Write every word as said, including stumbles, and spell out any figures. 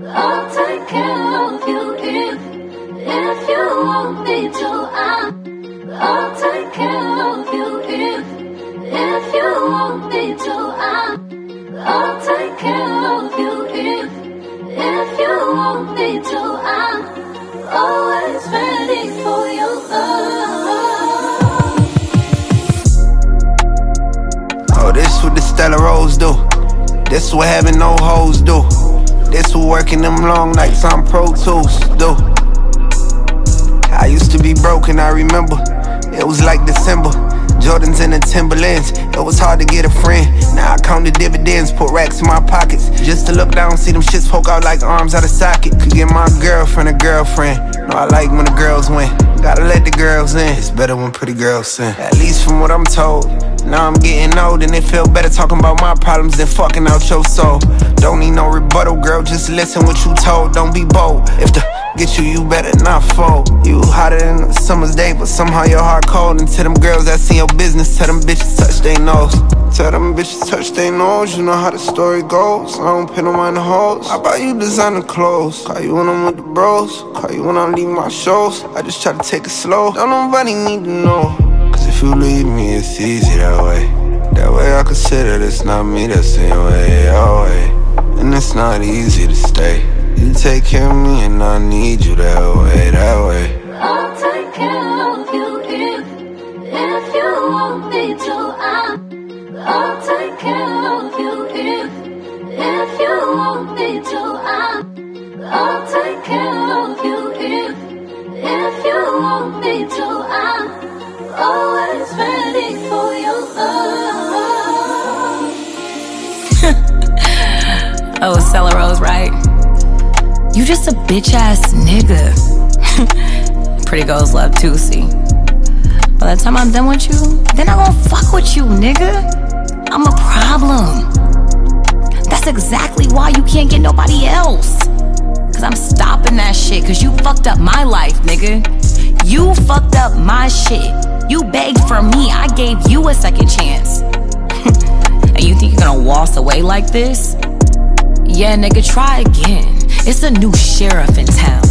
I'll take care of you if, if you want me to. I'm, I'll take care of you if, if you want me to. I'm, I'll take care of you if, if you want me to. I'm always ready for your love. Oh, this what the Stella Rose do. This what having no hoes do. This what working them long nights on Pro Tools do. I used to be broken, I remember. It was like December. Jordans and the Timberlands. It was hard to get a friend. Now I count the dividends, put racks in my pockets. Just to look down, see them shits poke out like arms out of socket. Could get my girlfriend a girlfriend. No, I like when the girls win. Gotta let the girls in. It's better when pretty girls sin. At least from what I'm told. Now I'm getting old and it feel better talking about my problems than fucking out your soul. Don't need no rebuttal, girl, just listen what you told. Don't be bold. If the get you, you better not fold. You hotter than a summer's day, but somehow your heart cold. And to them girls that see your business, tell them bitches touch they nose. Tell them bitches touch they nose, you know how the story goes. I don't pay no mind the hoes. I buy you designer clothes. Call you when I'm with the bros. Call you when I leave my shows. I just try to take it slow. Don't nobody need to know. Cause if you leave me, it's easy that way. That way I consider it's not me that's in your way, your way. And it's not easy to stay. You take care of me and I need you that way, that way. I'll take care of you if, if you want me to. I'm, I'll take care of you if, if you want me to. I'm, I'll take care of you if, if you want me to. I'm always ready for your love. Oh, Stella Rose, right? You just a bitch-ass nigga. Pretty girls love to see. By the time I'm done with you, then I'm gonna fuck with you, nigga. I'm a problem. That's exactly why you can't get nobody else. Cause I'm stopping that shit. Cause you fucked up my life, nigga. You fucked up my shit. You begged for me, I gave you a second chance. And you think you're gonna waltz away like this? Yeah, nigga, try again. It's a new sheriff in town.